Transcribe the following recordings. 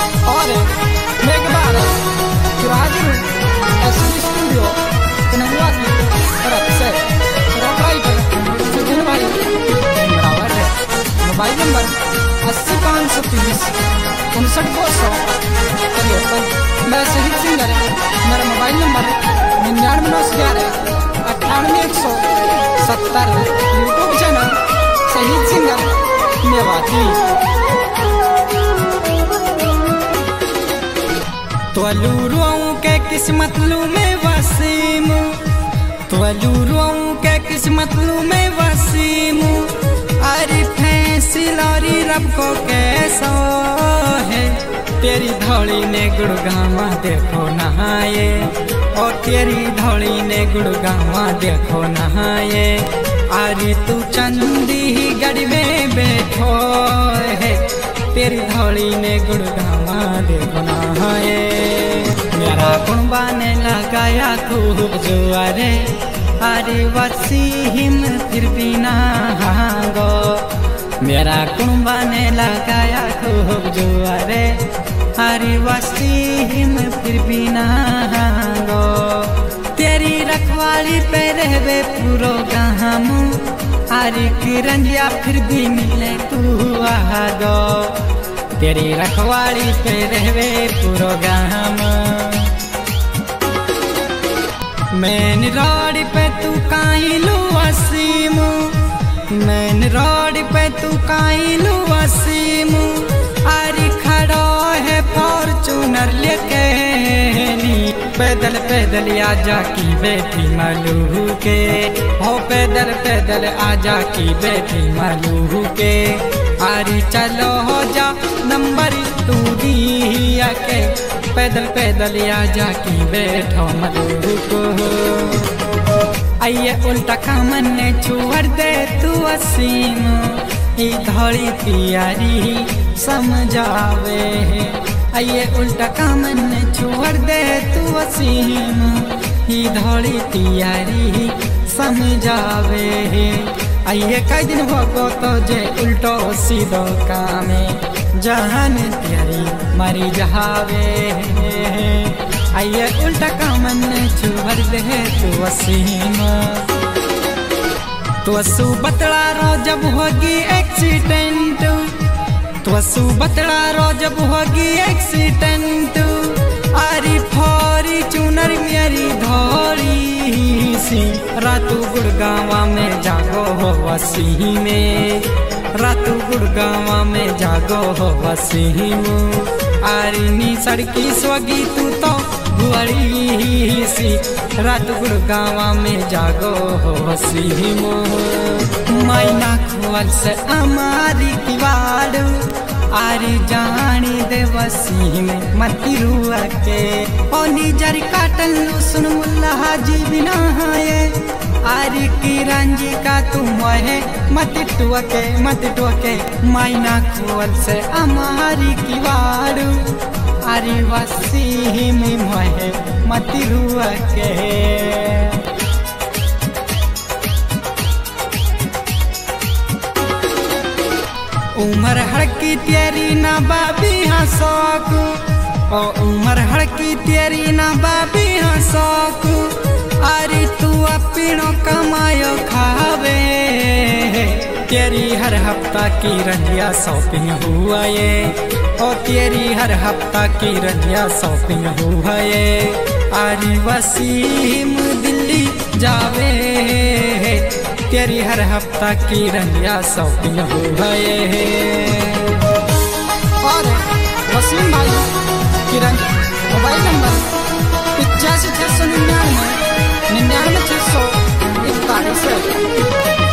और मैं एक बार हाजिर हूँ एसबी स्टूडियो कन्हैया की तरफ से ऑपरेटर सुजन भाई बराबर है। Mobile number 80 530 59 253। मैं शहीद सिंगर मेरा mobile number 99 YouTube channel Shahid singer Mewati. तो अलूरुओं के किस्मत लू में वसीम, तो अलूरुओं के किस्मत लू में वसीम। अरे फैसलारी रब को कैसा है, तेरी धौली ने गुड़गावा देखो नहाए, और तेरी धौली ने गुड़गावा देखो नहाए। अरे तू चंदी गढ़ में बैठो है, तेरी धौली ने गुड़गावा देखो नहाए। मेरा कुंबा ने लगाया खूब जुआरे, अरे वसीम फिर भी नहागो। मेरा कुंबा ने लगाया खूब जुआरे, अरे वसीम फिर भी नहागो। तेरी रखवाली पे रहवे पूरो गाम, अरे किरंजिया फिर भी मिले तू आगो। तेरी रखवाली पे रहवे पूरो गाम। मैन रोड पे तू काइलू वसीम, मैन रोड पे तू काइलू वसीम। अरे खड़ो है फॉर्चूनर लेके नी, पैदल पैदल आजा की बेटी मलू के, हो पैदल पैदल आजा की बेटी मलू के। अरे चलो हो जा नंबर तू दिया के, पैदल पैदल आजा की बैठो मलू को। आइए उल्टा कामन ने छुअर दे तू वसीम, ई धौली प्यारी समझावे। आइए उल्टा कामन ने छुअर दे तू वसीम, ई धौली प्यारी समझावे। आइए कई दिन भोगो तो जे उल्टो सीधो कामे, जहान प्यारी मरी जहावे। आइए उल्टा कामन ने छुअर दे तू वसीम। तो असू बतला रो जब होगी एक्सीडेंट, तो असू बतला रो जब होगी एक्सीडेंट। अरे फॉर्चूनर मेरी धौली सी, रातू गुड़गावा में जागो हो वसीम में, रातू गुड़गावा में जागो हो वसीम। अरे नी सड़की स्वगी तू तो गुआरी सी, रात गुड़गावा में जागो हो वसीम। मैना खोल से हमारी किवाड़, आरी जानी दे वसीम मती रुआ के। ओ निजर काटल सुन मुल्ला हाजी बिना है, आरी की रंजी का तुम है मत टुके मत टुके। मैना खोल से हमारी किवाड़, अरे वसीम मोहे मती रुआ के। उमर हड़की तेरी ना बाबी हंसोक, ओ उमर हड़की तेरी ना बाबी हंसोक। अरे तू अपनो कमायो खावे, तेरी हर हफ्ता की रंजिया शॉपिंग हुआ ये, ओ तेरी हर हफ्ता की रंजिया शॉपिंग हुआ ये। अरे वसीम दिल्ली जावे, तेरी हर हफ्ता की रंजिया शॉपिंग हुआ ये। और वसीम भाई किरण मोबाइल नंबर 85 699 99 641।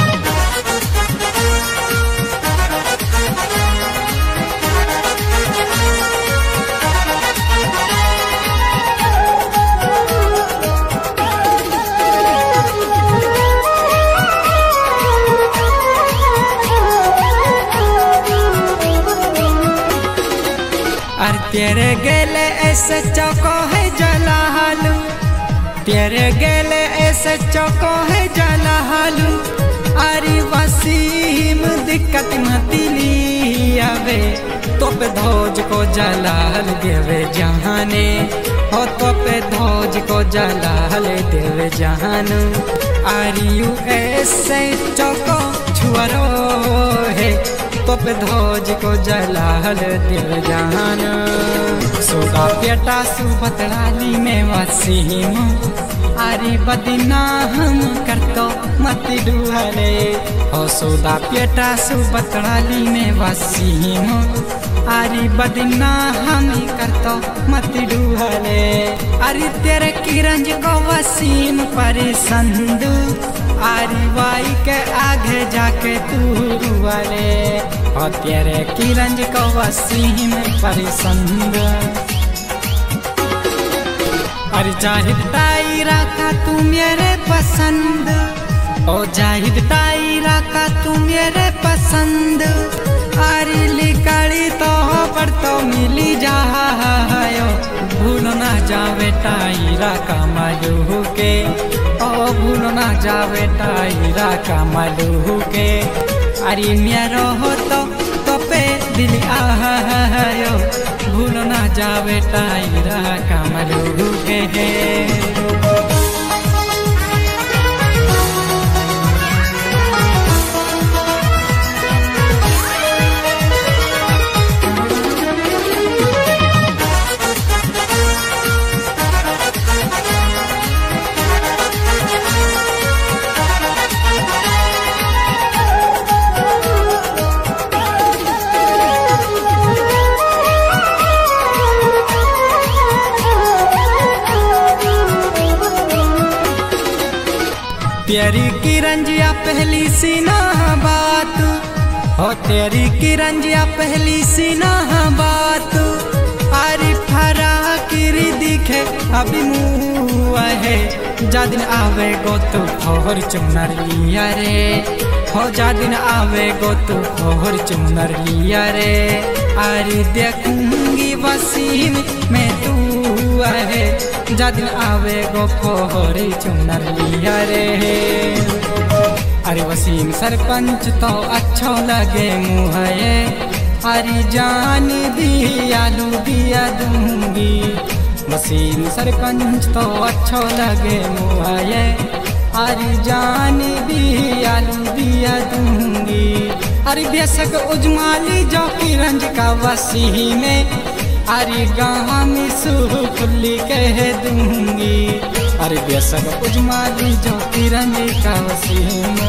तेरे गेले ऐसे चौको है जलालू, तेरे गेले ऐसे चौको है जलालू। अरे वसीम दिक्कत मत ली आवे, तो पे ध्वज को जलाल देवे जहाने हो तो पे ध्वज को जलाल देवे जहान आरियू ऐसे चौको छुआरो है तो पे ध्वज को जलाल देवे जहान सोगा बेटा सुभद्राली में वसीम आरी बदना हम करतो मत डुहले हो सोदा बेटा सुभद्राली में वसीम आरी बदना हम करतो मत डुहले अरे तेरे किरंज को वसीम परिसंदू आरी वाई के आगे जाके तू रुआले और तेरे किरंज को वसीम परिसंदू अरे जाहिद टायरा का तू मेरे पसंद ओ जाहिद टायरा का तू मेरे पसंद अरे लिकड़ी तो पर तो मिली जायो भूल ना जावे टायरा का मलू के ओ भूल ना जावे टायरा का मलू के अरे मेरा हो तो पे दिल आयो भूल ना जावे टायरा का मलू के तेरी किरंजिया पहली सीना बात हो तेरी किरंजिया पहली सीना बात आरी फरा किरी दिखे अभी मुँह है जा दिन आवे गो तो फोहर चुनर लिया रे हो जा दिन आवे गो तो फोहर चुनर लिया रे आरी देखूंगी वसीम में तू है जा दिन आवे गो फोहर चुनर लिया रे अरे वसीम सरपंच तो अच्छो लगे मुँह अरे जान भी आलू दिया दूंगी वसीम सरपंच तो अच्छो लगे मुँह अरे जान भी आलू दिया दूंगी अरे बेशक उजमाली जो किरंज का वसी में अरे गाँव में सुखली कह दूंगी अरे बेशक उजमाली जो किरंज का वसीम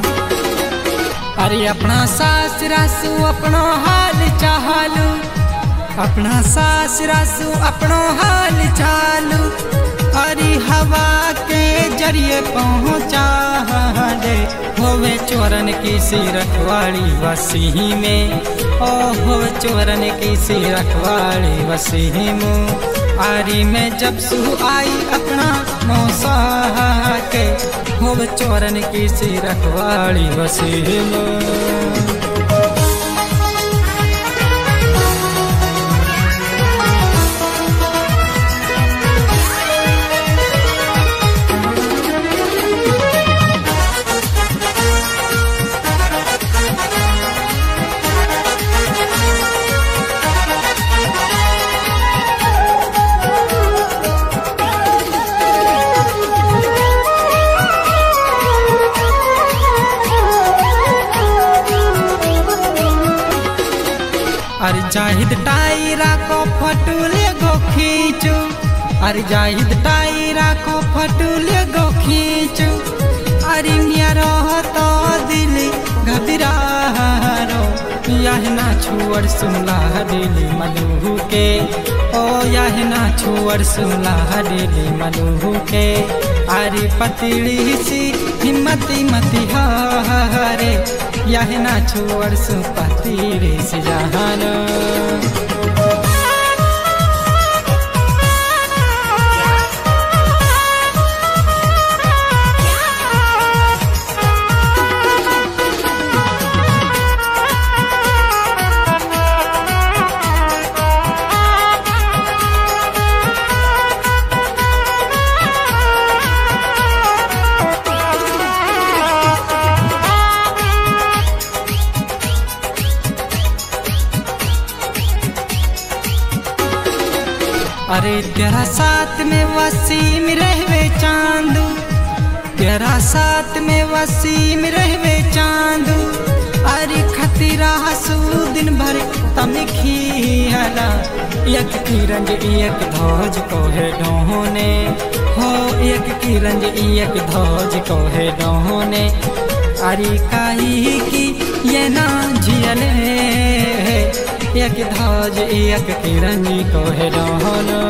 अरे अपना सास रासू अपनो हाल चालू अपना सास रासू अपनो हाल चालू अरे हवा के जरिए पहुँचा दे होवे चोरन की सी रखवाड़ी वसी में ओ होवे चोरन की सी रखवाड़ी वसी में आरी में जब सू आई अपना मौसा के होवे चोरन की सी रखवाड़ी वसी में अरे जाहिद टायरा को फटूले गो खींचू अरे जाहिद टायरा को फटूले गो खींचू अरे मेरा तो दिल घबरारो यह ना छुअर सुनला दिली मलू के ओ यह ना छुअर सुनला दिली मलू के अरे पतली सी हिम्मती मती हारे यह ना छुअर सुपति रे से जहान अरे तेरा साथ में वसीम रहवे चांदू, तेरा साथ में वसीम रहवे चांदू। अरे खतीरा हसू दिन भर तम खियाला, एक किरंज एक ध्वज को है डोने हो, एक किरंज एक ध्वज को है डोने। अरे काई की ये ना झियले, एक ध्वज एक किरंज को है डोने।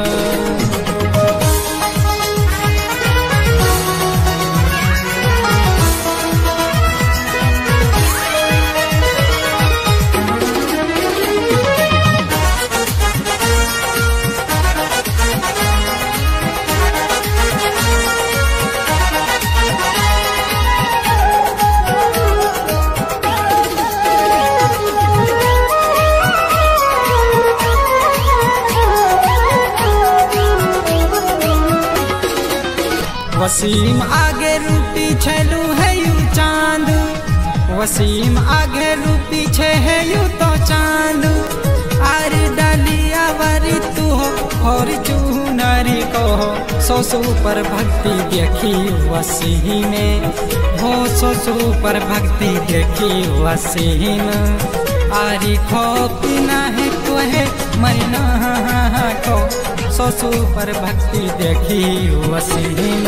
वसीम आगे रूपी छलू है यू चांद, वसीम आगे रूपी छे है यू तो चांद। आरी डालिया वारी तू हो और चूनरी को हो, सोसू पर भक्ति देखी वसीम में हो, सोसू पर भक्ति देखी वसीम। आरी खो पीना है तो है मरना को, सोसू पर भक्ति देखी वसीम।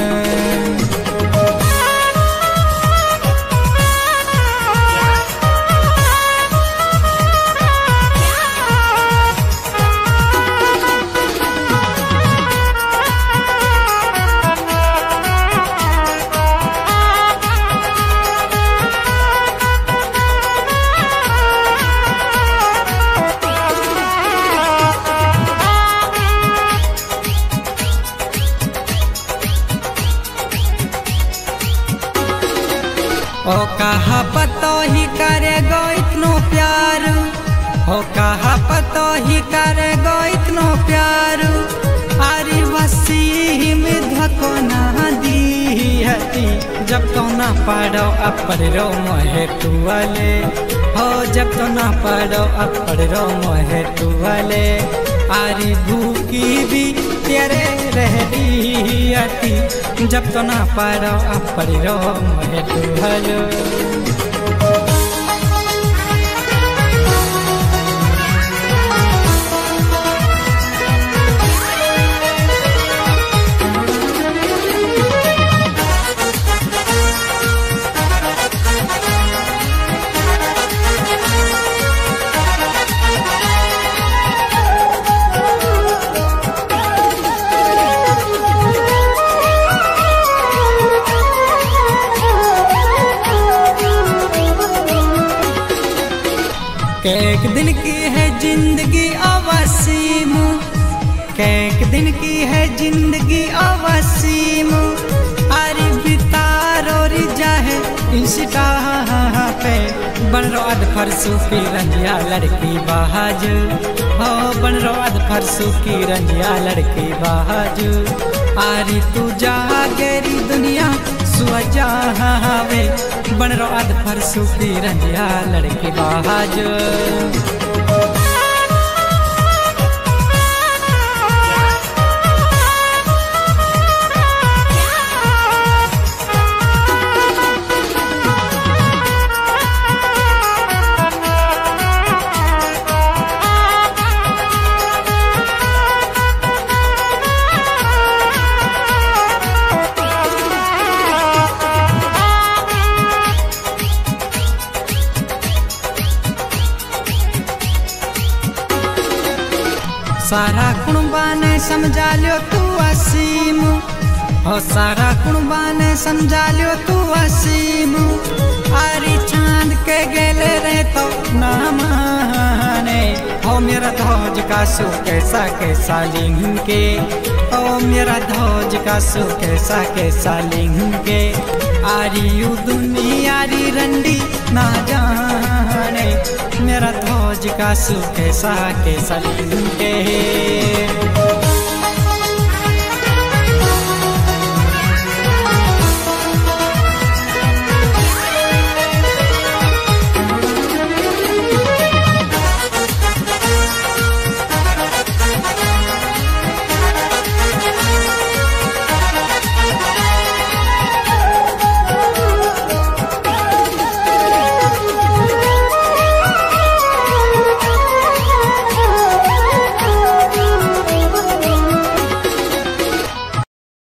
ओ कहा पतो ही करेगो इतनो प्यार, ओ कहा पतो ही करेगो इतनो प्यार। आरी वसीम धको ना दी हती, जब तो ना पढ़ो अपर रो मोहे तुअले हो, जब तो ना पढ़ो अपर रो मोहे तुअले। आरी भूखी भी तेरे रहती हती, जब तो ना पढ़ो अपर रो मोहे तुअले। कैक दिन की है जिंदगी अवसीम, कैक दिन की है जिंदगी अवसीम। अरे बितारो जाहे इंस्टा पे, बन रो अध फरसू की रंजिया लड़की बाज हो, बन रो अध फरसू की रंजिया लड़की बाज। आरी तू जा गेरी दुनिया सुअजावे, बन रो अध फरसू की रंजिया लड़की बाज। सारा कुणबा ने समझा लियो तू वसीम हो, सारा कुणबा ने समझा लियो तू वसीम। आरी चांद के गेले रहे तो ना माने हो, मेरा ध्वज का सु कैसा कैसा लिंग के हो, मेरा ध्वज का सु कैसा कैसा लिंग के। आरी यू दुनिया री रंडी ना जाने, मेरा ध्वज का सु कैसा कैसा लिंग के।